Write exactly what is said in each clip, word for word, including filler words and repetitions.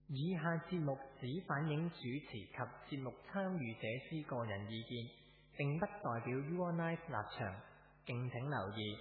以下節目只反映主持及節目參與者之個人意見，並不代表 Your Life 立場，敬請留意。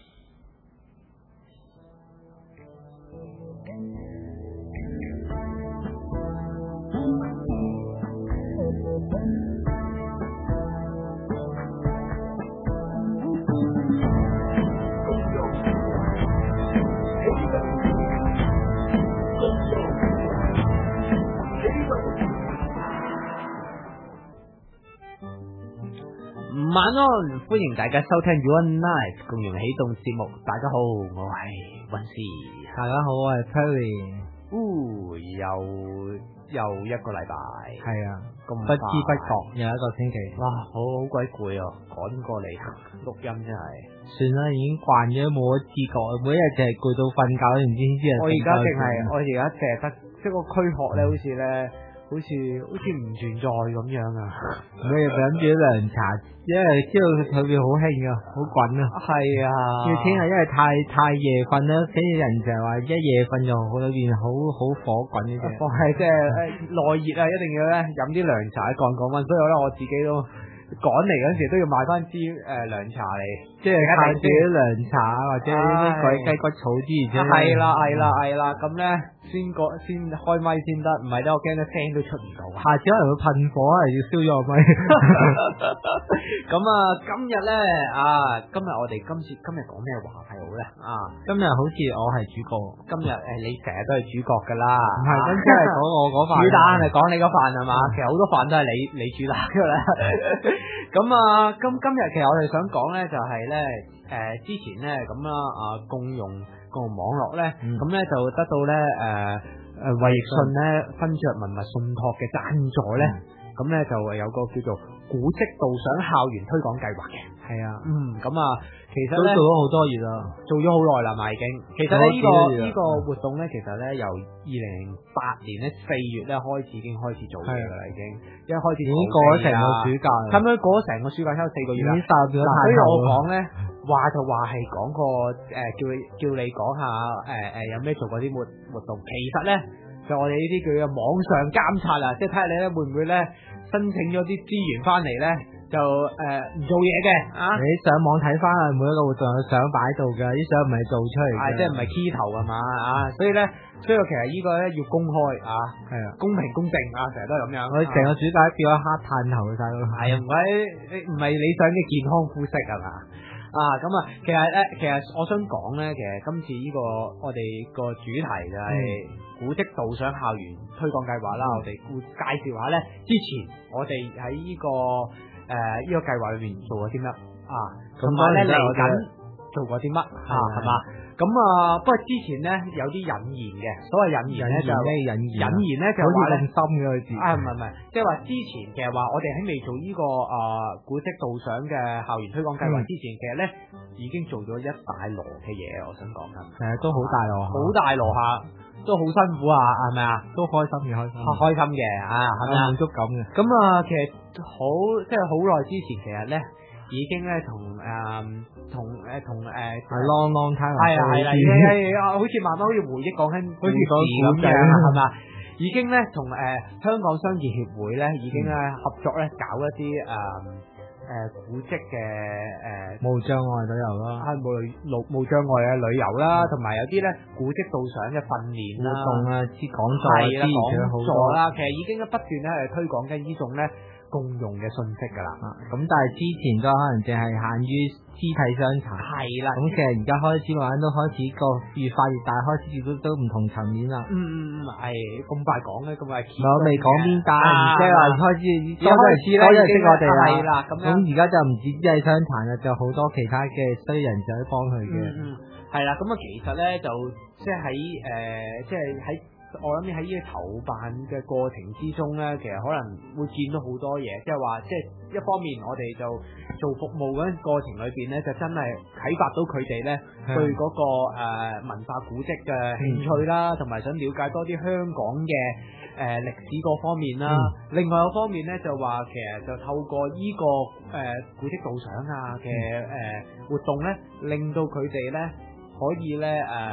晚安，歡迎大家收聽 Your Life 共融起動節目。大家好，我係溫斯。 大家好，我係 Perry。 哦，又又一個禮拜， 係啊， 咁不知不覺又一個星期。 哇，好好鬼攰啊！趕過嚟錄音真係。 算啦，已經慣咗，冇乜知覺，每一日淨係攰到瞓覺，唔知先知。 我而家淨係，我而家淨係得，即係個軀殼咧，好似咧。好似好似唔存在咁樣啊！ 我又諗住涼茶，因為知道佢裏邊好興啊，好滾啊。 係啊， 要聽係因為太太夜瞓啦，跟住人成日話一夜瞓就好裏邊好好火滾嘅啫。 係即係誒內熱啊，一定要咧飲啲涼茶降降溫，所以咧我自己都趕嚟嗰陣時都要買翻支誒涼茶嚟， 即係靠自己涼茶或者啲鬼雞骨草之類啫。 係啦係啦係啦，咁咧先個先開咪先得，唔係咧我驚啲聲都出唔到。 下次可能會噴火啊，要燒咗個咪。 咁啊，今日咧啊，今日我哋今次今日講咩話題好咧？啊， 今日好似我係主角。 今日誒你成日都係主角噶啦， 唔係，咁即係講我嗰飯。 主打係講你嗰飯係嘛？其實好多飯都係你你主打噶啦。咁啊，今今日其實我哋想講咧，就係咧，誒，之前咧咁啦，啊，共融共融網絡咧，咁咧就得到咧，誒，誒，衛訊咧分著文物信託嘅贊助咧，咁咧就有個叫做古蹟導賞校園推廣計劃嘅。係啊，嗯，咁啊，其實咧都做咗好多月啦， 做咗好耐啦嘛，已經。其實咧呢個呢個活動咧，其實咧由二零零八年咧四月咧開始已經開始做嘢噶啦，已經一開始已經過咗成個暑假， 差唔多過咗成個暑假，差四個月啦。 已經達咗。 所以我講咧話就話係講個誒叫你叫你講下誒誒有咩做過啲活活動，其實咧就我哋呢啲叫做網上監察啊，即係睇下你咧會唔會咧申請咗啲資源翻嚟咧。就誒唔、呃、做嘢嘅啊！ 你上網睇翻啊，每一個活動有相擺度㗎，啲相唔係做出嚟嘅， 即係唔係 key 頭啊嘛啊！所以咧，所以其實呢個咧要公開啊，係啊，公平公正啊，成日都係咁樣。 我成個暑假變咗黑炭頭晒咯。 係啊，唔係唔係理想嘅健康膚色係嘛？啊咁啊，其實咧，其實我想講咧，其實今次呢、這個我哋個主題就係古蹟導賞校園推廣計劃啦。嗯、我哋會介紹下咧，之前我哋喺呢個。誒，呢個計劃裏面做過啲乜啊？同埋咧嚟緊做過啲乜啊？係嘛？咁啊，不過之前咧有啲引言嘅，所謂引言咧就咩引言？ 引言咧就話咧咁深嘅個字啊，唔係唔係，即係話之前其實話我哋喺未做呢個誒古蹟導賞嘅校園推廣計劃之前，其實咧已經做咗一大籮嘅嘢，我想講緊， 誒都好大籮， 好大籮下。都好辛苦啊，係咪啊？ 都開心嘅，開心， 開心嘅啊，係咪啊？ 滿足感嘅。 咁啊，其實好即係好耐之前，其實咧已經咧同誒同誒同誒係 long long time 係啊係啦，係啊，好似慢慢好似回憶講緊好似講咁樣，係嘛？已經咧同誒香港商業協會咧已經咧合作咧搞一啲誒。誒、呃，古蹟嘅誒無障礙旅遊啦， 係無無無障礙嘅旅遊啦，同埋、嗯、有啲咧古蹟導賞嘅訓練啦， 活動啊，啲講座係啦，講座啦， 其實已經不斷咧係推廣緊呢種咧共融嘅信息噶啦。 咁、啊、但係之前都可能淨係限於肢體傷殘， 係啦。 咁其實而家開始慢慢都開始個越發越大，開始接觸都唔同層面啦。 嗯嗯嗯，係咁快講咧，咁快。 我未講邊單，即係話開始多人知咧，已經識我哋啦。 係啦，咁樣。 咁而家就唔止肢體傷殘啦，就好多其他嘅衰人就可以幫佢嘅。 嗯嗯，係啦，咁啊，其實咧就即係喺誒，即係喺。我諗喺呢個籌辦嘅過程之中咧，其實可能會見到好多嘢，即係話，即係一方面我哋就做服務嗰陣過程裏邊咧，就真係啟發到佢哋咧對嗰個誒文化古蹟嘅興趣啦，同埋想了解多啲香港嘅誒歷史嗰方面啦。嗯、另外一方面咧就話，其實就透過呢個誒古蹟導賞啊嘅誒活動咧，令到佢哋咧可以咧誒。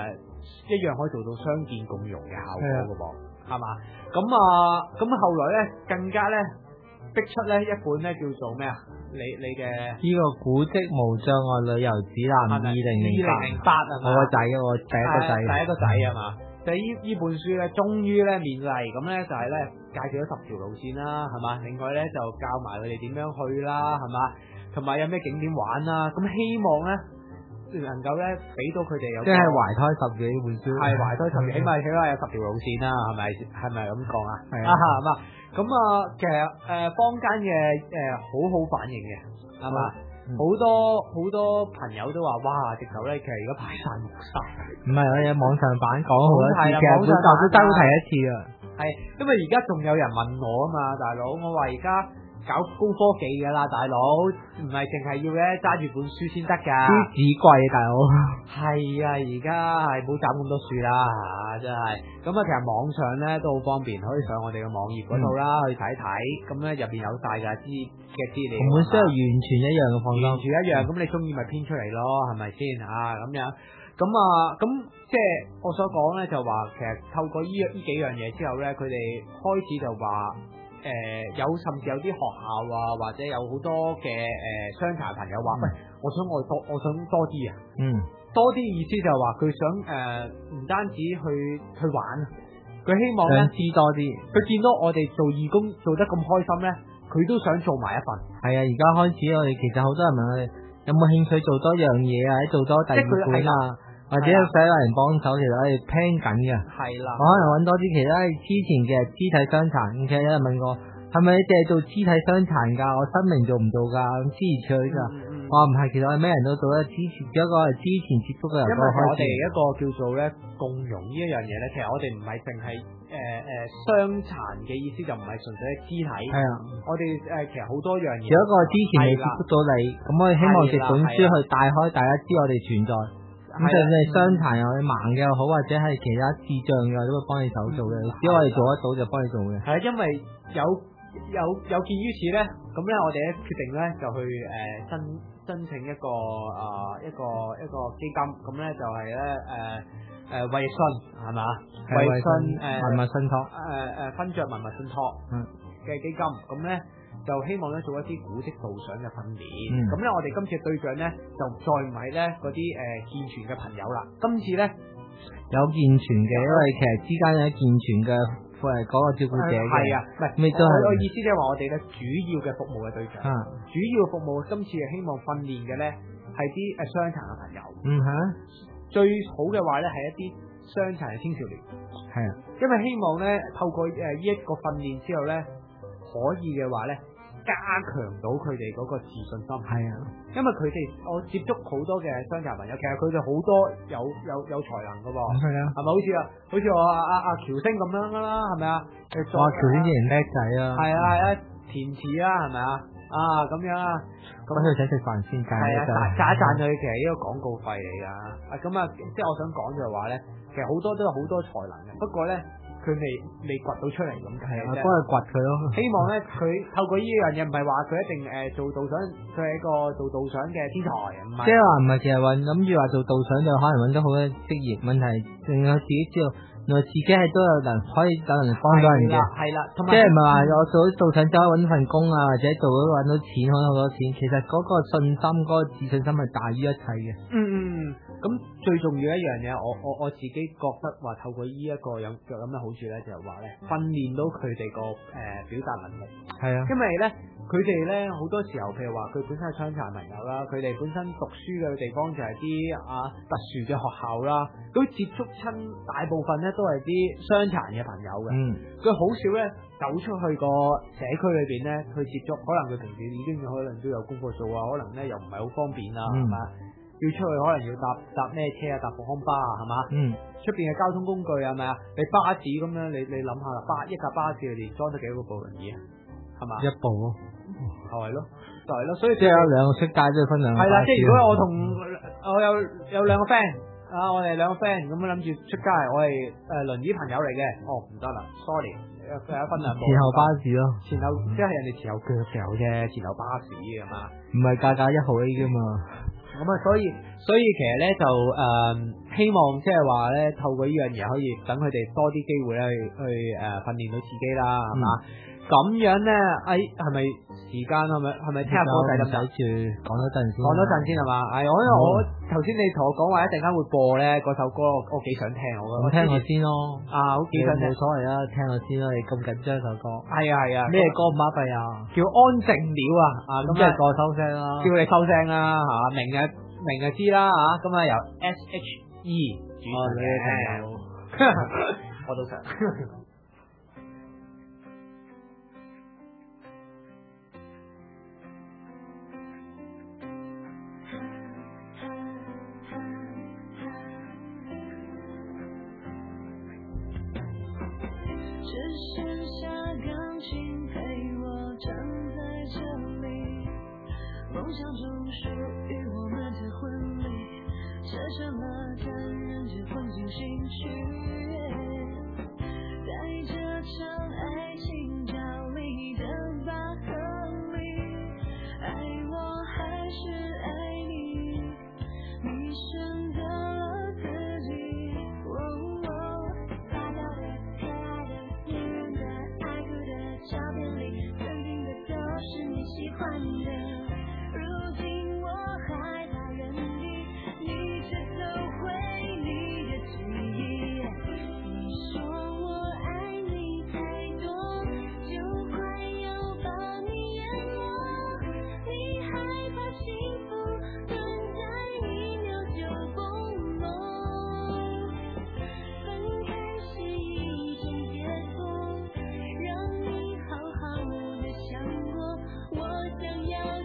一樣可以做到相見共融嘅效果嘅噃，係嘛？咁啊，咁後來咧更加咧逼出咧一本咧叫做咩啊？你你嘅呢個古蹟無障礙旅遊指南二零零八啊，我個仔我第一個仔第一個仔啊嘛，就呢呢本書咧，終於咧勉勵咁咧就係咧介紹咗十條路線啦，係嘛？另外咧就教埋佢哋點樣去啦，係嘛？同埋有咩景點玩啦，咁希望咧能夠咧俾到佢哋有即係懷胎十月呢本書， 係懷胎十月，起碼起碼有十條路線啦，係咪係咪咁講啊？ 係啊， 係嘛？咁啊，其實誒坊間嘅誒好好反應嘅，係嘛？好多好多朋友都話哇，直頭咧其實而家排晒目晒， 唔係我有網上版講好多次，其實本集都周提一次啊。 係因為而家仲有人問我啊嘛，大佬，我話而家搞高科技噶啦，大佬，唔係淨係要咧揸住本書先得噶， 書紙貴啊，大佬。 係啊，而家係冇斬咁多樹啦吓，真係。咁啊，其實網上咧都好方便，可以上我哋嘅網頁嗰度啦，嗯、去睇睇。咁咧入邊有晒噶資嘅資料， 同本書係完全一樣嘅，放心。 完全一樣，咁、嗯、你中意咪編出嚟咯，係咪先啊？咁樣。咁啊，咁即係我所講咧，就話其實透過呢呢幾樣嘢之後咧，佢哋開始就話。誒、呃、有甚至有啲學校啊，或者有好多嘅誒傷殘朋友話，喂、嗯，我想我多，我想多啲啊，嗯，多啲意思就係話佢想誒唔、呃、單止去去玩，佢希望咧知多啲，佢見到我哋做義工做得咁開心咧，佢都想做埋一份。係啊，而家開始我哋其實好多人問我哋有冇興趣做多樣嘢啊，做多第二本啊。或者使有人幫手，其實我哋 plan 緊嘅。係啦，我可能揾多啲其他之前嘅肢體傷殘，而且有人問我係咪淨係做肢體傷殘㗎？我生命做唔做㗎？咁支持佢㗎。我話唔係，其實我哋咩人都做得支持，只不過係之前接觸嘅人。因為我哋一個叫做咧共融呢一樣嘢咧，其實我哋唔係淨係誒誒傷殘嘅意思，就唔係純粹係肢體。係啊，我哋誒其實好多樣嘢。只不過之前未接觸到你，咁我哋希望藉本書去帶開大家知我哋存在。咁就係傷殘又好，盲嘅又好，或者係其他智障嘅都會幫你手做嘅。只要我哋做得到就幫你做嘅。係啊，因為有有有見於此咧，咁咧我哋咧決定咧就去誒、呃、申申請一個啊、呃、一個一個基金，咁咧就係咧誒誒衛信係嘛？衛信誒文物信託誒誒分著文物信託嘅基金，咁咧。就希望咧做一啲古蹟導賞嘅訓練，咁咧、嗯、我哋今次嘅對象咧就再唔係咧嗰啲誒健全嘅朋友啦，今次咧有健全嘅，因為其實之間有健全嘅誒嗰個照顧者嘅，係啊，唔係咩都係。我意思即係話我哋嘅主要嘅服務嘅對象，啊、主要服務今次係希望訓練嘅咧係啲誒傷殘嘅朋友，嗯嚇，最好嘅話咧係一啲傷殘嘅青少年，係啊，因為希望咧透過誒呢一個訓練之後咧可以嘅話咧。加強到佢哋嗰個自信心，係啊，因為佢哋我接觸好多嘅傷殘朋友，其實佢哋好多有有有才能噶噃，係啊，係咪好似啊，好似我阿阿阿喬星咁樣噶啦，係咪啊？哇，喬星啲人叻仔啊，係啊係啊，填詞啊，係咪啊？啊咁樣啊，咁佢請食飯先，係啊，讚一讚佢，其實呢個廣告費嚟噶，啊咁啊，即係我想講就係話咧，其實好多都有好多才能嘅，不過咧。佢未未掘到出嚟咁解啫，幫佢掘佢咯。希望咧，佢透過呢樣嘢，唔係話佢一定誒做導賞，佢係一個做導賞嘅天才，唔係。即係話唔係，其實話諗住話做導賞就可能揾到好多職業問題，令我自己知道，原來自己係都有能可以有能幫到人嘅。係啦，即係唔係話我做導賞就可以揾份工啊，或者做咗揾到錢，揾到好多錢。其實嗰個信心、嗰個自信心係大於一切嘅。嗯嗯嗯。咁最重要一樣嘢，我我我自己覺得話透過呢一個有有咁嘅好處咧，就係話咧訓練到佢哋個誒表達能力。係啊，因為咧佢哋咧好多時候，譬如話佢本身係傷殘朋友啦，佢哋本身讀書嘅地方就係啲啊特殊嘅學校啦，咁接觸親大部分咧都係啲傷殘嘅朋友嘅。嗯，佢好少咧走出去個社區裏邊咧去接觸，可能佢平時已經可能都有功課做啊，可能咧又唔係好方便啊，係嘛、嗯？要出去可能要搭搭咩車啊，搭復康巴啊，係嘛？嗯。出邊嘅交通工具係咪啊？你巴士咁樣，你你諗下啦，巴一架巴士裏邊裝得幾多個部輪椅啊？係嘛？一部咯。係咯，就係咯，所以即係有兩個出街都要分兩個。係啦，即係如果我同我有有兩個 friend 啊，我哋兩個 friend 咁樣諗住出街，我係誒輪椅朋友嚟嘅，哦唔得啦 ，sorry，佢有分兩部。前後巴士咯。前後即係人哋前後腳嘅啫，前後巴士係嘛？唔係架架一號 A 噶嘛。 咁啊，所以所以其實咧就誒、呃、希望即係話咧透過呢樣嘢可以等佢哋多啲機會咧去去誒訓練到自己啦，係嘛、嗯？咁樣咧，誒係咪時間係咪係咪聽下歌仔咁使住講多陣先， 講多陣先係嘛？係我因為我頭先你同我講話一陣間會播咧嗰首歌，我幾想聽我覺得。 咁聽我先咯， 啊好幾想聽， 冇所謂啦，聽我先啦，你咁緊張首歌。係啊係啊， 咩歌唔巴閉啊？ 叫安靜了啊，啊咁即係個收聲啦， 叫你收聲啦嚇，明嘅明嘅知啦嚇，咁啊由 S H E 主唱嘅，我都想。 只剩下钢琴陪我站在这里，梦想中属于我们的婚礼，写成了感人这封进行曲，在这场爱情角力的拔河里，爱我还是爱你，你选择了自己。照片里曾经的都是你喜欢的，如今我还在原地，你却走回你的记忆。你说我爱你太多，就快要把你淹没，你害怕幸福短暂一秒就崩落，分开是一种解脱，让你好好的想过，我想要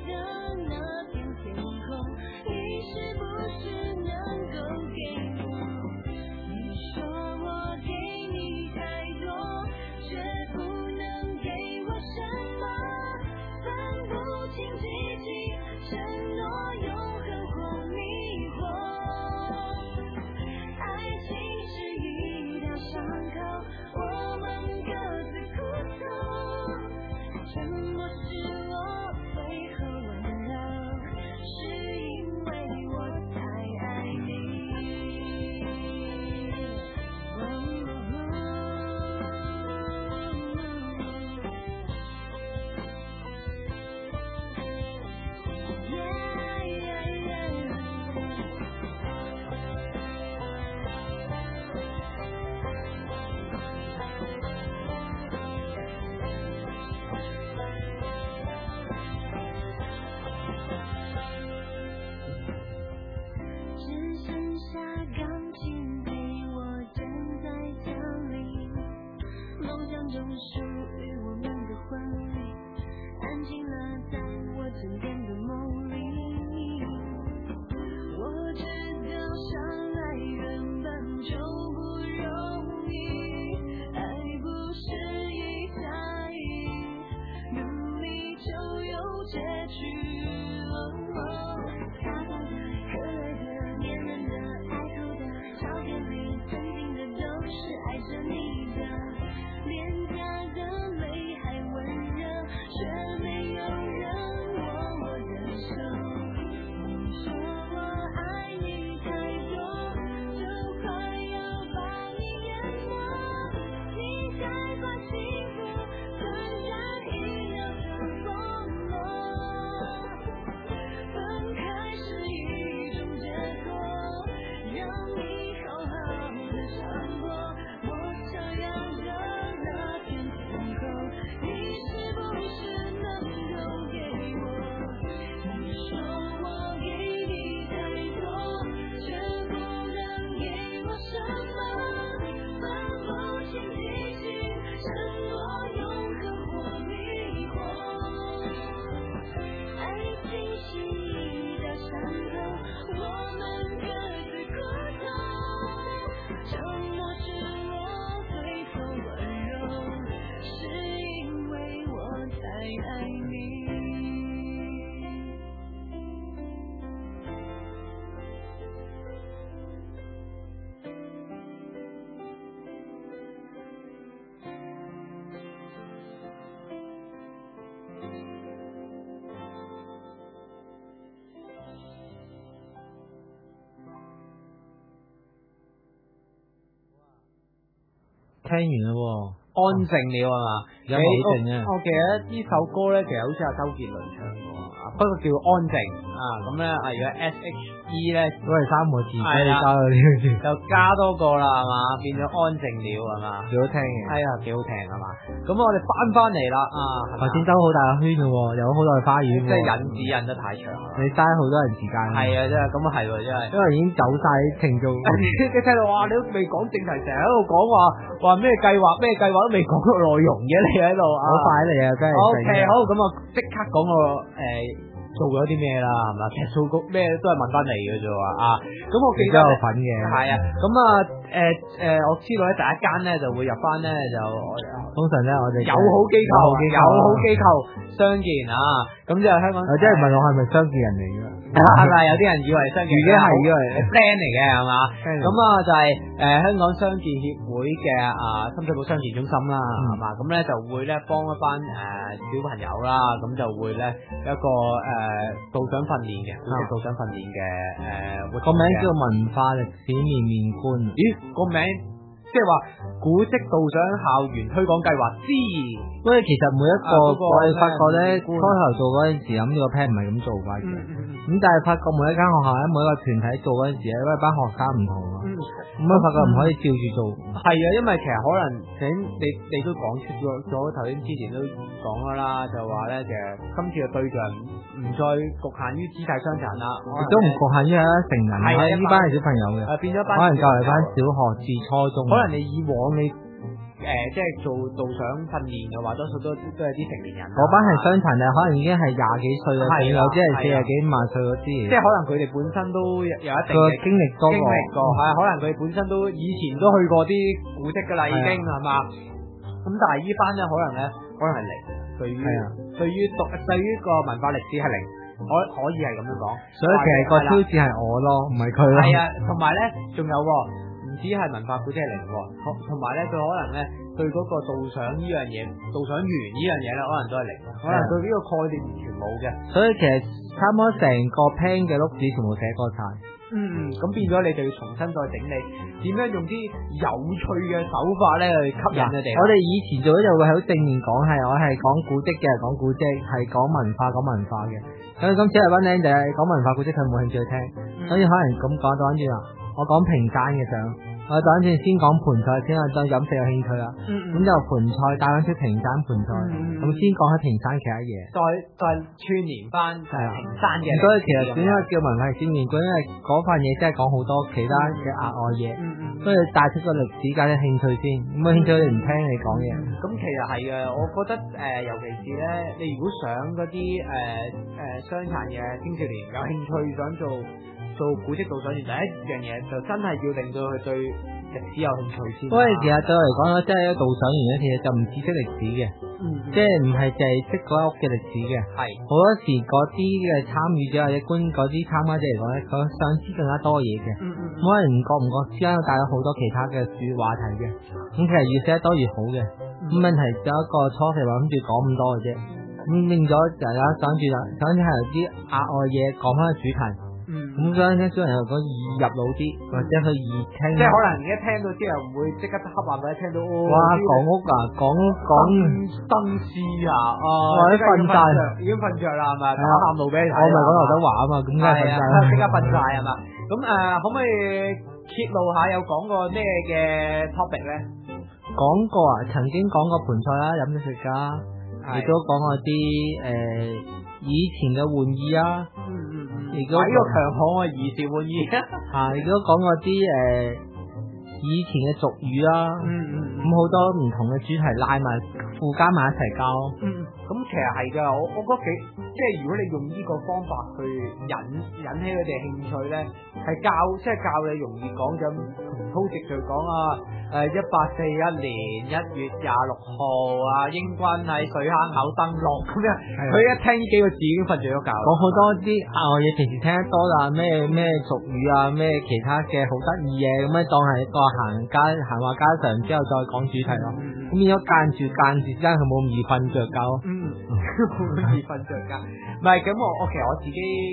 聽完啦喎， 安靜了係嘛？ 有冇好靜啊？ 我記得呢首歌咧，其實好似係周杰倫唱嘅，不過叫安靜啊。咁咧，啊如果 S H E 咧都係三個字，所以係啊加咗呢個字， 就加多個啦係嘛，變咗安靜了係嘛？ 幾好聽嘅。 係啊，幾好聽係嘛？咁我哋翻翻嚟啦啊！係嘛頭先兜好大個圈嘅喎，有好多花園喎。 即係引子引得太長啦。 你嘥好多人時間。 係啊，真係咁啊係喎，真係。 因為已經走晒程度。 你聽到哇，你都未講正題，成日喺度講話話咩計劃咩計劃都未講個內容嘅，你喺度啊！ 好快嚟啊，真係。 O K，好，咁啊，即刻講個誒。做咗啲咩啦，係嘛？其實做過咩都係問翻嚟嘅啫喎啊！咁我記得有份嘅， 係啊。咁啊誒誒，我知道咧第一間咧就會入翻咧就通常咧我哋友好機構，友好機構相見啊！咁就香港， 即係問我係咪相見人嚟嘅？ 係咪有啲人以為相見？ 自己係以為 friend 嚟嘅係嘛？咁啊就係誒香港相見協會嘅啊深水埗相見中心啦，係嘛？咁咧就會咧幫一班誒小朋友啦，咁就會咧一個誒。誒，導賞訓練嘅，古蹟導賞訓練嘅，誒， 個名叫文化歷史面面觀。 咦，個名即係話古蹟導賞校園推廣計劃之， 因為其實每一個我哋發覺咧，初頭做嗰陣時諗呢個 plan 唔係咁做嘅，咁但係發覺每一間學校咧，每一個團體做嗰陣時咧，因為班學生唔同啊，咁啊發覺唔可以照住做。 係啊，因為其實可能請你你都講出咗咗頭先之前都講咗啦，就話咧其實今次嘅對象唔再局限於肢體傷殘啦， 亦都唔局限於一成人，係呢班係小朋友嘅， 變咗班可能就係班小學至初中。 可能你以往你誒即係做導賞訓練嘅話，多數都都係啲成年人。 嗰班係傷殘嘅，可能已經係廿幾歲嘅，有啲係四十幾五萬歲嗰啲。 即係可能佢哋本身都有一定嘅經歷多經歷過，係可能佢哋本身都以前都去過啲古蹟㗎啦，已經係嘛？咁但係呢班咧，可能咧，可能係零，對於對於讀對於個文化歷史係零，可可以係咁樣講。 所以其實個挑戰係我咯，唔係佢咯。 係啊，同埋咧，仲有唔止係文化古蹟係零，同同埋咧，佢可能咧對嗰個導賞呢樣嘢、導賞員呢樣嘢咧，可能都係零，可能對呢個概念完全冇嘅。 所以其實差唔多成個 plan 嘅碌子全部寫過晒。 嗯嗯，咁變咗你就要重新再整理，點樣用啲有趣嘅手法咧去吸引佢哋。 我哋以前做咧就會好正面講，係我係講古蹟嘅，講古蹟係講文化，講文化嘅。咁今次嚟班靚仔講文化古蹟，佢冇興趣聽，所以可能咁講到跟住啦，我講平山嘅相。我等陣先講盤菜，先我對飲食有興趣啦。咁、嗯嗯、就盤菜帶翻出平山盤菜，咁、嗯嗯、先講下平山其他嘢。 再再串連翻平山嘅。 所以其實點解叫文化歷史面觀？因為嗰份嘢真係講好多其他嘅額外嘢，所以帶出個歷史界嘅興趣先。咁冇興趣你唔聽你講嘢。 咁、嗯、其實係嘅，我覺得誒、呃，尤其是咧，你如果想嗰啲誒誒傷殘嘅青少年有興趣想做。做古蹟導賞員第一樣嘢就真係要令到佢對歷史有興趣先。 因為其實對我嚟講咧，即係導賞員咧，其實就唔只識歷史嘅，嗯、即係唔係淨係識嗰間屋嘅歷史嘅。係好多時嗰啲嘅參與者或者觀嗰啲參加者嚟講咧，佢想知更加多嘢嘅。嗯嗯。可能唔覺唔覺之間帶咗好多其他嘅主話題嘅。咁其實越寫得多越好嘅。咁、嗯、問題有一個初期話諗住講咁多嘅啫，咁令咗大家想住啦，想住係有啲額外嘢講翻個主題。嗯，咁所以咧，小朋友講易入腦啲，或者佢易聽， 即係可能而家聽到之後唔會即刻瞌眼或者聽到。 哇，講屋啊，講講燈絲啊，哦， 或者瞓晒， 已經瞓着啦，係咪？打喊路俾你睇。 我咪講劉德華啊嘛，咁梗係瞓晒啦， 即刻瞓晒係嘛？咁誒，可唔可以揭露下有講過咩嘅 topic 咧？ 講過啊，曾經講過盤菜啦，飲咗食噶，亦都講過啲誒以前嘅玩意啊。亦都呢個強項啊，兒時玩意啊，亦都講過啲誒以前嘅俗語啦，嗯嗯，咁好多唔同嘅主題拉埋附加埋一齊教。 嗯，咁其實係噶，我我覺得幾，即係如果你用呢個方法去引引起佢哋興趣咧，係教即係教你容易講咁同粗直敘講啊。誒，一八四一年一月廿六號啊，英軍喺水坑口登陸咁樣，佢一聽呢幾個字已經瞓住咗覺。 講好多啲額外嘢，平時聽得多啦，咩咩俗語啊，咩其他嘅好得意嘢，咁樣當係一個行街閒話家常，之後再講主題咯。咁變咗間住間住之間，佢冇咁易瞓着覺。 嗯，冇咁易瞓着覺。唔係咁，我我其實我自己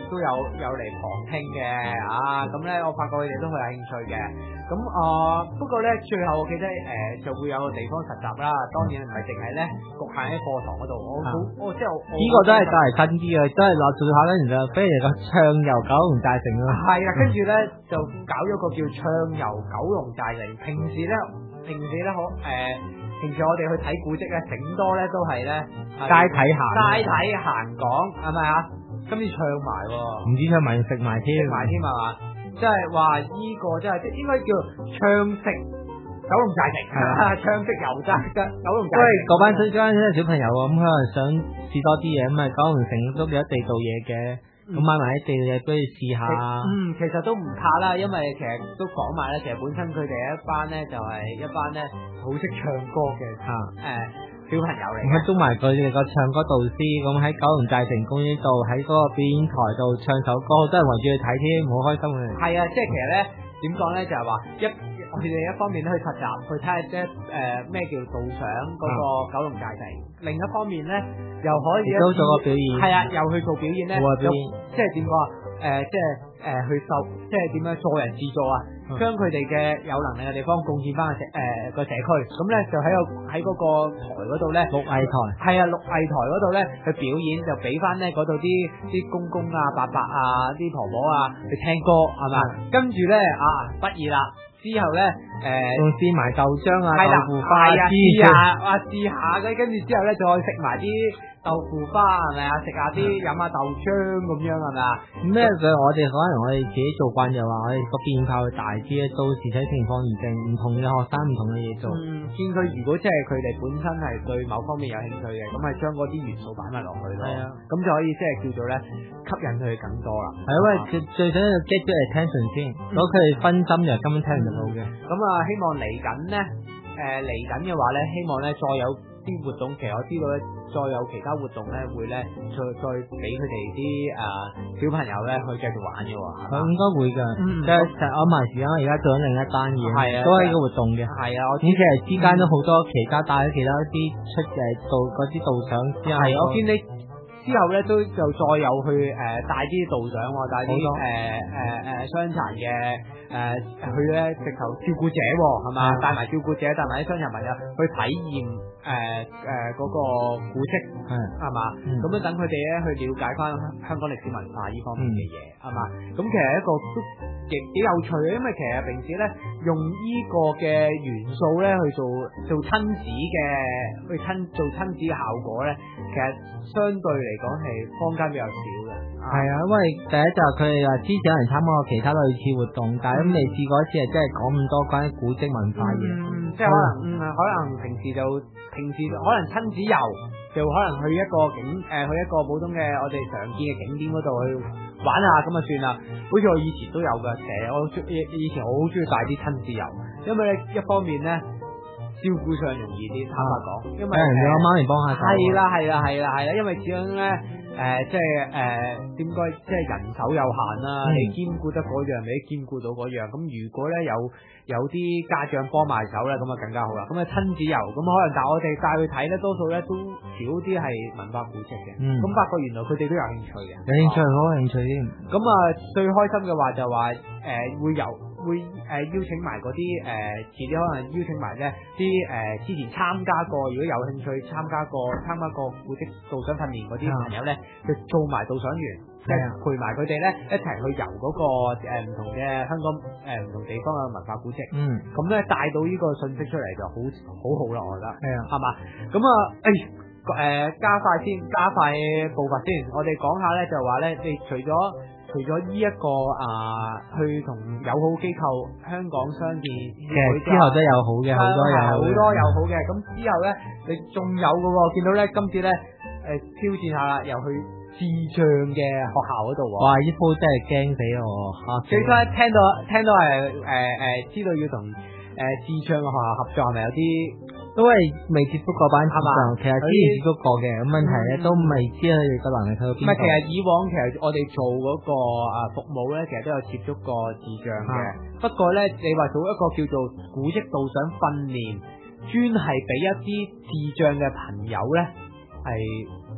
都有有嚟旁聽嘅啊，咁咧我發覺佢哋都好有興趣嘅。咁啊、呃，不過咧最後我記得誒、呃、就會有個地方實習啦。當然唔係淨係咧局限喺課堂嗰度，我好我即係我呢個都係就係新啲嘅，都係落做下咧，然後飛嚟個暢遊九龍寨城咯。 係啊，跟住咧就搞咗個叫暢遊九龍寨城。平時咧平時咧好誒，平時我哋去睇古蹟咧，整多咧都係咧街睇行， 街睇行講係咪啊？今次唱埋喎， 唔止唱埋，食埋添， 食埋添係嘛？即係話呢個真係即係應該叫唱食九龍寨城，唱食油齋嘅九龍寨城。 因為嗰班嗰班小朋友啊，咁可能想試多啲嘢，咁啊九龍城都有地道嘢嘅，咁、嗯、買埋啲地道嘢俾你試下。 嗯，其實都唔怕啦，因為其實都講埋咧，其實本身佢哋一班咧就係、是、一班咧好識唱歌嘅嚇誒。小朋友嚟， 咁都埋佢哋個唱歌導師，咁喺九龍寨城公園度，喺嗰個表演台度唱首歌，好多人圍住去睇添，好開心嘅。係啊，即係其實咧點講咧，就係、是、話一我哋一方面都去實習，去睇下即係誒咩叫導賞嗰個九龍寨城，啊、另一方面咧又可以都做個表演，係啊，又去做表演咧，即係點講啊？誒、呃，即係誒、呃、去受，即係點樣助人自助啊！將佢哋嘅有能力嘅地方貢獻翻個社誒個社區，咁咧就喺個喺嗰個台嗰度咧，綠藝台係啊，綠藝台嗰度咧去表演，就俾翻咧嗰度啲啲公公啊、伯伯啊、啲婆婆啊去聽歌係嘛，跟住咧啊畢業啦，之後咧誒仲試埋豆漿啊、豆腐花啊，試下啊試下嘅，跟住之後咧再食埋啲豆腐花係咪啊？食下啲飲下豆漿咁樣係咪啊？ 咁咧佢我哋可能我哋自己做慣就話我哋個變化會大啲咧，到時睇情況而定，唔同嘅學生唔同嘅嘢做。 嗯，見佢如果即係佢哋本身係對某方面有興趣嘅，咁係將嗰啲元素擺埋落去咯。係啊，咁就可以即係叫做咧吸引佢哋更多啦。係因為最想要 get 咗 attention 先，如果佢哋分心就根本聽唔到嘅。 咁啊，希望嚟緊咧，誒嚟緊嘅話咧，希望咧再有啲活動，其實我知道咧，再有其他活動咧，會咧再再俾佢哋啲誒小朋友咧去繼續玩嘅喎。 佢應該會㗎，即係實安排時間，而家做緊另一單嘢，係啊，都係一個活動嘅。係啊，我見其實之間都好多其他帶咗其他啲出嘅導嗰啲導賞之後， 係我見你之後咧都就再有去誒帶啲導賞喎，帶啲誒誒誒傷殘嘅誒去咧直頭照顧者喎，係嘛？帶埋照顧者，帶埋啲傷殘朋友去體驗誒誒嗰個古蹟，係係嘛？咁樣等佢哋咧去了解翻香港歷史文化呢方面嘅嘢，係嘛？咁其實一個都幾幾有趣嘅，因為其實平時咧用呢個嘅元素咧去做做親子嘅去親做親子嘅效果咧，其實相對嚟講係坊間比較少嘅。 係啊，因為第一就佢哋話之前有人參加過其他類似活動，但係咁未試過一次係真係講咁多關於古蹟文化嘢， 嗯，即係可能嗯可能平時就平時可能親子遊就可能去一個景誒、呃、去一個普通嘅我哋常見嘅景點嗰度去玩下咁啊算啦。好似我以前都有㗎，成日我以前我好中意帶啲親子遊，因為咧一方面咧照顧上容易啲，坦白講，因為有阿媽嚟幫下手。 係啦係啦係啦係啦，因為始終咧誒即係誒點講，即係人手有限啦，嗯、你兼顧得嗰樣，你兼顧到嗰樣。咁如果咧有有啲家長幫埋手咧，咁啊更加好啦。咁啊親子遊，咁可能但係我哋帶去睇咧，多數咧都少啲係文化古蹟嘅。咁、嗯、發覺原來佢哋都有興趣嘅， 有興趣好有興趣添。 咁啊最開心嘅話就話誒、呃、會有會誒、呃、邀請埋嗰啲誒遲啲可能邀請埋咧啲誒之前參加過，如果有興趣參加過參加過古蹟導賞訓練嗰啲朋友咧，就做埋導賞員，即係陪埋佢哋咧一齊去遊嗰、那個誒唔、呃、同嘅香港誒唔、呃、同地方嘅文化古蹟。嗯，咁咧帶到呢個信息出嚟就好好好啦，我覺得係啊，係嘛？咁啊誒誒加快先，加快步伐先。我哋講下咧就話咧，你除咗除咗呢一個啊，去同友好機構香港相見，其實之後都有好嘅，好多有好多有好嘅。咁之後咧，你仲有嘅喎，見到咧今次咧誒挑戰下啦，又去智障嘅學校嗰度喎。哇！呢鋪真係驚死我，最初聽到聽到係誒誒知道要同誒智障嘅學校合作，係咪有啲？都係未接觸過班智障，其實之前接觸過嘅，咁問題咧都未知佢哋個能力去到邊度。唔係，其實以往其實我哋做嗰個啊服務咧，其實都有接觸過智障嘅。不過咧，你話做一個叫做古蹟導賞訓練，專係俾一啲智障嘅朋友咧，係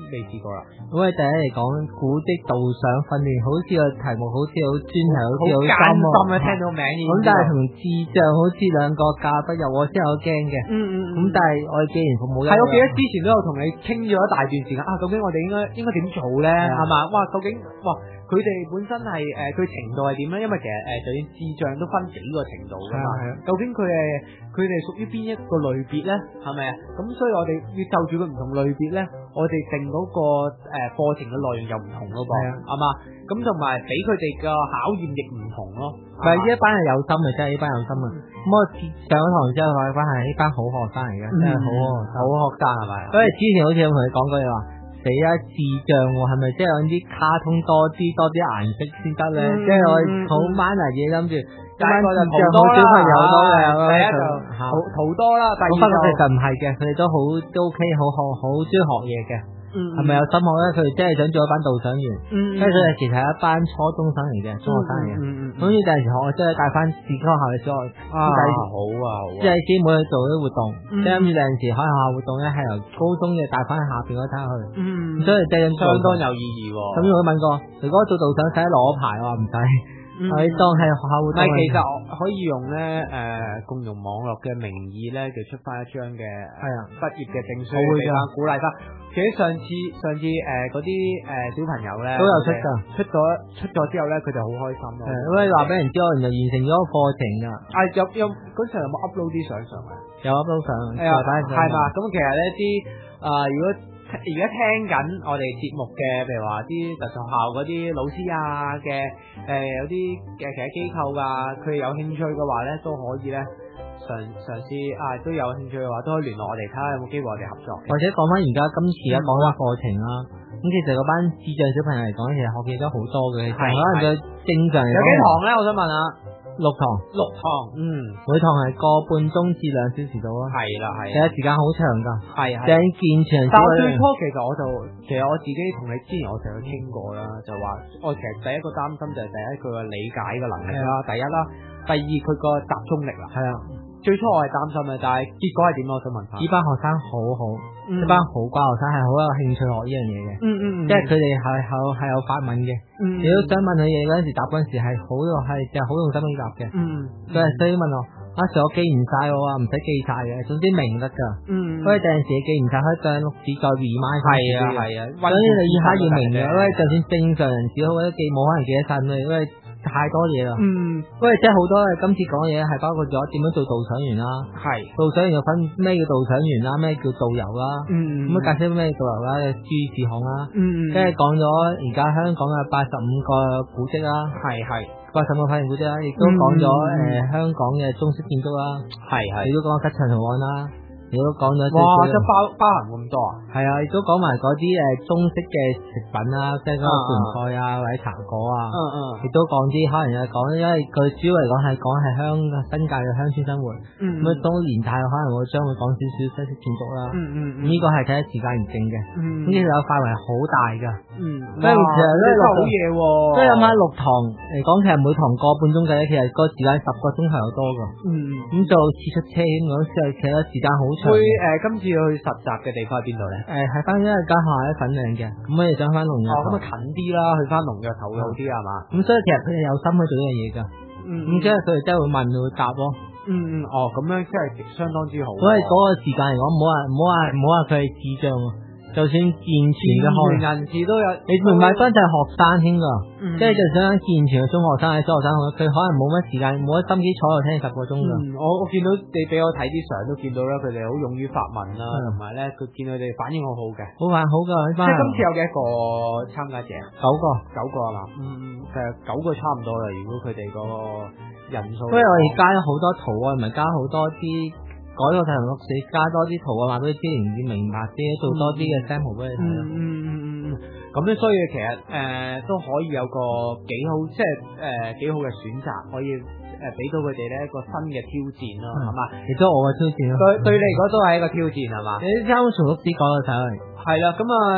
未試過啦。 咁啊，第一嚟講古蹟導賞訓練，好似個題目好似好專題，好似好艱深深啊！ 喎。 聽到名已經咁但係同智障好似兩個架不入，我先有驚嘅。 嗯嗯咁但係我哋既然服務係，我記得之前都有同你傾咗一大段時間啊，究竟我哋應該應該點做咧？係嘛？哇！究竟哇佢哋本身係誒佢程度係點咧？因為其實誒、呃、就算智障都分幾個程度㗎嘛。究竟佢係佢哋屬於邊一個類別咧？係咪啊？咁所以我哋要就住佢唔同類別咧，我哋定嗰、那個誒、呃、課程嘅內容又唔同咯噃，係嘛？咁同埋俾佢哋嘅考驗亦唔同咯。 唔係呢一班係有心嘅，真係呢班有心啊！咁、嗯、我上咗堂之後，發現翻係呢班好學生嚟嘅，真係好學生，好學生係咪？因為之前好似有同你講過嘅話。死啦！智障喎，係咪即係有啲卡通多啲多啲顏色先得咧？即係我好班嚟嘢諗住，第一個就圖多啦，小朋友多嘅，第一就圖圖多啦。第二就其實唔係嘅，佢哋都好都 OK，好學好中意學嘢嘅。係咪有心學咧？佢哋真係想做一班導賞員，因為佢哋其實係一班初中生嚟嘅，中學生嚟嘅。咁於第時學，我真係帶翻自己學校嘅小學師弟， 好啊好啊， 即係基本去做啲活動。即係咁第陣時開學校活動咧，係由高中嘅帶翻去下邊嗰攤去。嗯，所以真係相當有意義。咁我問過，如果做導賞使攞牌，我話唔使。係當係學校活動。 其實可以用咧誒共融網絡嘅名義咧，就出翻一張嘅係啊畢業嘅證書，俾翻鼓勵翻。其實上次上次誒嗰啲誒小朋友咧都有出㗎， 出咗出咗之後咧，佢哋好開心咯。 咁你話俾人知，我原來完成咗個課程㗎。 啊有有嗰時有冇 upload 啲相上去？ 有 upload 相，係啊， 係嘛？咁其實呢啲啊如果而家聽緊我哋節目嘅，譬如話啲特殊學校嗰啲老師啊嘅，誒、呃、有啲嘅其他機構啊，佢有興趣嘅話咧，都可以咧嘗嘗試啊，都有興趣嘅話，都可以聯絡我哋睇下有冇機會我哋合作。 或者講翻而家今次一講翻課程啦，咁、嗯、其實嗰班智障小朋友嚟講，其實學嘢都好多嘅，可能佢正常有幾堂咧？我想問下。 六堂， 六堂，嗯， 每堂係個半鐘至兩小時到啊， 係啦係， 其實時間好長噶，係係，正健全。 但係最初其實我就，其實我自己同你之前我成日傾過啦，就話我其實第一個擔心就係第一佢個理解嘅能力啦，第一啦，第二佢個集中力啦，係啊。最初我係擔心嘅，但係結果係點？我想問下。呢班學生好好，呢、嗯、班好乖學生係好有興趣學呢樣嘢嘅。嗯嗯嗯。即係佢哋係係係有發問嘅。嗯。你都想問佢嘢嗰陣時，答嗰陣時係好係就係好用心去答嘅。嗯。佢係所以問我，阿 Sir 我記唔晒我啊，唔使記晒嘅，總之明得㗎。嗯。所以第陣時你記唔晒，可以上錄紙再 remind 翻。係啊係啊。所以你依家要明嘅，因為就算正常人士好，都記冇可能記得晒你，因為太多嘢啦。嗯。因為即係好多今次講嘅嘢係包括咗點樣做導賞員啦。係。導賞員又分咩叫導賞員啦，咩叫導遊啦。嗯。咁啊解釋咩導遊啦，注意事項啦。嗯嗯。跟住講咗而家香港嘅八十五個古蹟啦。係係。八十五個發現古蹟啦，亦都講咗誒香港嘅中式建築啦。係係。亦都講吉祥圖案啦。亦都講咗。 哇！即係包包含咁多啊？ 係啊，亦都講埋嗰啲誒中式嘅食品啦，即係嗰個盤菜啊，或者茶果啊。嗯嗯。亦都講啲可能又講，因為佢主要嚟講係講係香新界嘅鄉村生活。嗯。咁啊，都連帶可能會將會講少少西式建築啦。嗯嗯。咁呢個係睇下時間而定嘅。嗯。咁其實有範圍好大㗎。嗯。所以其實呢個好嘢喎。即係諗下六堂嚟講，其實每堂個半鐘計，其實個時間十個鐘頭又多㗎。嗯。咁就次出車咁樣，即係其實時間好長。 會誒、呃，今次去實習嘅地方喺邊度咧？ 誒、呃，係翻一間學校喺粉嶺嘅，咁我哋想翻龍躍。 哦，咁啊近啲啦，去翻龍躍頭好啲係嘛？ 咁、嗯、所以其實佢哋有心去做呢樣嘢噶。嗯。咁即係佢哋真係會問會答咯。 嗯嗯。哦，咁樣真係相當之好。 所以嗰個時間嚟講，唔好話唔好話唔好話佢係智障。就算健全嘅學人士都有，你唔係真係學生添㗎，嗯、即係就想健全嘅中學生、小學生，佢可能冇乜時間、冇乜心機坐喺度聽十個鐘㗎、 嗯。我我見到你俾我睇啲相都見到啦，佢哋好勇於發問啦，同埋咧佢見佢哋反應好好嘅， 好玩好㗎。即係今次有幾個參加者？ 九個， 九個係嘛？嗯，其實九個差唔多啦。如果佢哋嗰個人數， 因為我哋加咗好多圖啊，唔係加好多啲。改個題目，你加多啲圖啊，話俾你知，唔知明白啲，做多啲嘅 sample 俾你睇。嗯嗯嗯嗯， 咁咧，所以其實誒、呃、都可以有個幾好，即係誒幾好嘅選擇，可以誒俾到佢哋咧一個新嘅挑戰咯，係嘛？ 亦都我嘅挑戰咯。 對對你嚟講都係一個挑戰，係嘛？ 你啱啱重複啲講嘅時候， 係啦，咁啊。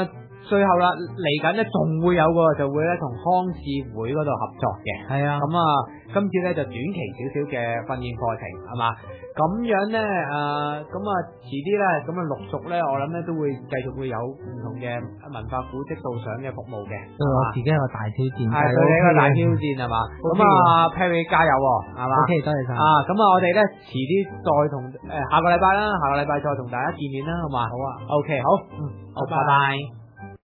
最後啦，嚟緊咧仲會有個就會咧同康智會嗰度合作嘅。係啊，咁啊，今次咧就短期少少嘅訓練課程係嘛，咁樣咧誒，咁啊遲啲咧咁啊陸續咧，我諗咧都會繼續會有唔同嘅文化古蹟導賞嘅服務嘅。對我自己有個大挑戰，係對你一個大挑戰係嘛，咁啊 Perry 加油係嘛 ，OK 多謝晒啊，咁啊我哋咧遲啲再同誒下個禮拜啦，下個禮拜再同大家見面啦，好嘛？好啊 ，OK 好，嗯，好，拜拜。